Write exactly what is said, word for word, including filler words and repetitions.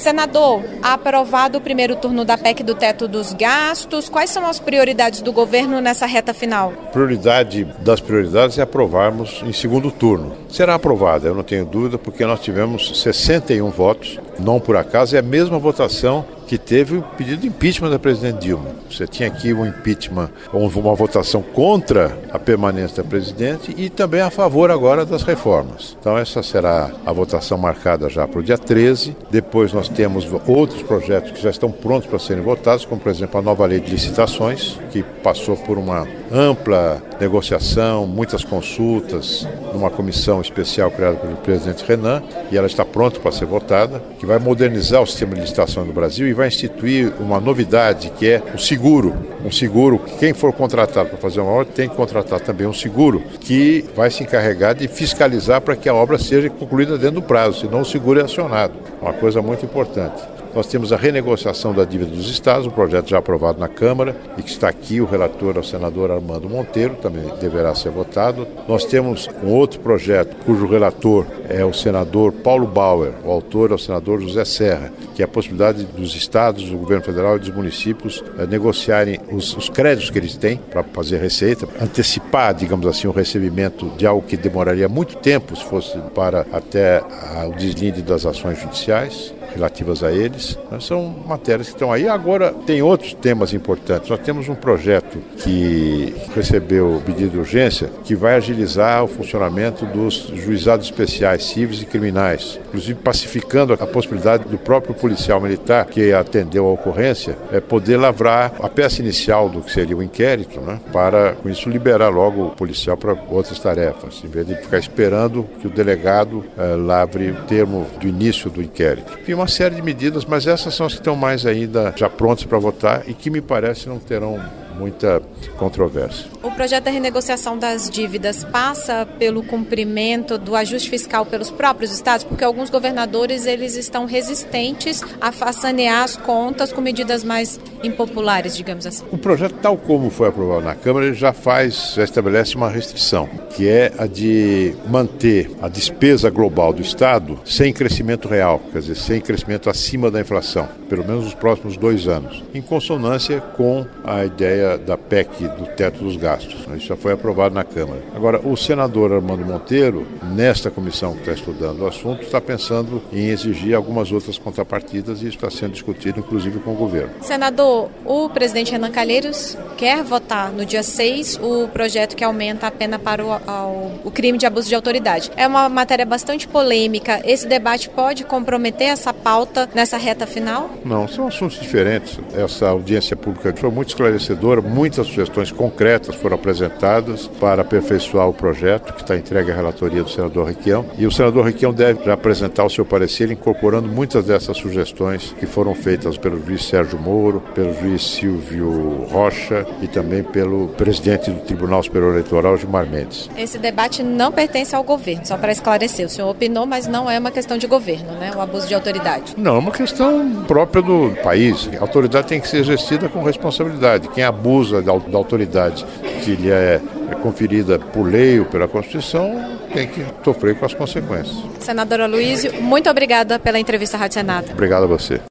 Senador, aprovado o primeiro turno da P E C do teto dos gastos, quais são as prioridades do governo nessa reta final? Prioridade das prioridades é aprovarmos em segundo turno. Será aprovada, eu não tenho dúvida, porque nós tivemos sessenta e um votos, não por acaso, é a mesma votação que teve o pedido de impeachment da presidente Dilma. Você tinha aqui um impeachment, uma votação contra a permanência da presidente e também a favor agora das reformas. Então essa será a votação marcada já para o dia treze. Depois nós temos outros projetos que já estão prontos para serem votados, como por exemplo a nova lei de licitações, que passou por uma ampla negociação, muitas consultas, numa comissão especial criada pelo presidente Renan, e ela está pronta para ser votada, que vai modernizar o sistema de licitação no Brasil e vai instituir uma novidade, que é o seguro. Um seguro, quem for contratado para fazer uma obra tem que contratar também um seguro que vai se encarregar de fiscalizar para que a obra seja concluída dentro do prazo, senão o seguro é acionado. Uma coisa muito importante. Nós temos a renegociação da dívida dos estados, um projeto já aprovado na Câmara e que está aqui, o relator é o senador Armando Monteiro, também deverá ser votado. Nós temos um outro projeto cujo relator é o senador Paulo Bauer, o autor é o senador José Serra, que é a possibilidade dos estados, do governo federal e dos municípios eh, negociarem os, os créditos que eles têm para fazer receita, antecipar, digamos assim, o recebimento de algo que demoraria muito tempo se fosse para até a, o deslinde das ações judiciais relativas a eles. São matérias que estão aí. Agora, tem outros temas importantes. Nós temos um projeto que recebeu pedido de urgência que vai agilizar o funcionamento dos juizados especiais civis e criminais, inclusive pacificando a possibilidade do próprio policial militar que atendeu a ocorrência é poder lavrar a peça inicial do que seria o inquérito, né, para, com isso, liberar logo o policial para outras tarefas, em vez de ficar esperando que o delegado eh, lavre o termo do início do inquérito. Enfim, uma série de medidas, mas essas são as que estão mais ainda já prontas para votar e que me parece não terão muita controvérsia. O projeto da renegociação das dívidas passa pelo cumprimento do ajuste fiscal pelos próprios estados, porque alguns governadores eles estão resistentes a façanhar as contas com medidas mais impopulares, digamos assim. O projeto, tal como foi aprovado na Câmara, ele já faz, já estabelece uma restrição, que é a de manter a despesa global do Estado sem crescimento real, quer dizer, sem crescimento acima da inflação, pelo menos nos próximos dois anos, em consonância com a ideia da P E C do teto dos gastos. Isso já foi aprovado na Câmara. Agora, o senador Armando Monteiro, nesta comissão que está estudando o assunto, está pensando em exigir algumas outras contrapartidas e isso está sendo discutido, inclusive, com o governo. Senador, o presidente Renan Calheiros quer votar no dia seis o projeto que aumenta a pena para o, ao, o crime de abuso de autoridade. É uma matéria bastante polêmica. Esse debate pode comprometer essa pauta nessa reta final? Não, são assuntos diferentes. Essa audiência pública foi muito esclarecedora, muitas sugestões concretas foram apresentadas para aperfeiçoar o projeto, que está entregue à relatoria do senador Requião, e o senador Requião deve já apresentar o seu parecer incorporando muitas dessas sugestões que foram feitas pelo juiz Sérgio Moro, pelo juiz Silvio Rocha e também pelo presidente do Tribunal Superior Eleitoral, Gilmar Mendes. Esse debate não pertence ao governo, só para esclarecer. O senhor opinou, mas não é uma questão de governo, né? O abuso de autoridade. Não, é uma questão própria do país. A autoridade tem que ser exercida com responsabilidade. Quem abusa da, da autoridade que lhe é, é conferida por lei ou pela Constituição tem que sofrer com as consequências. Senadora Aloísio, muito obrigada pela entrevista à Rádio Senado. Obrigado a você.